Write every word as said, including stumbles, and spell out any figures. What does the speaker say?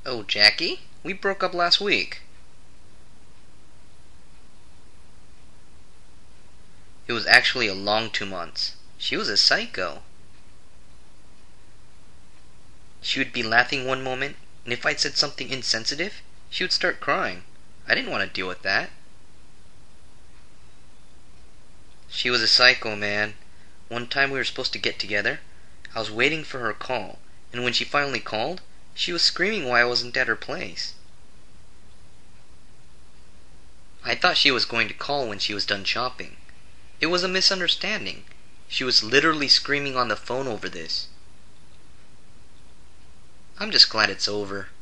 Oh, Jackie? We broke up last week. It was actually a long two months. She was a psycho. She would be laughing one moment, and if I'd said something insensitive, she would start crying. I didn't want to deal with that. She was a psycho, man. One time we were supposed to get together. I was waiting for her call, and when she finally called, she was screaming why I wasn't at her place. I thought she was going to call when she was done shopping. It was a misunderstanding. She was literally screaming on the phone over this. I'm just glad it's over.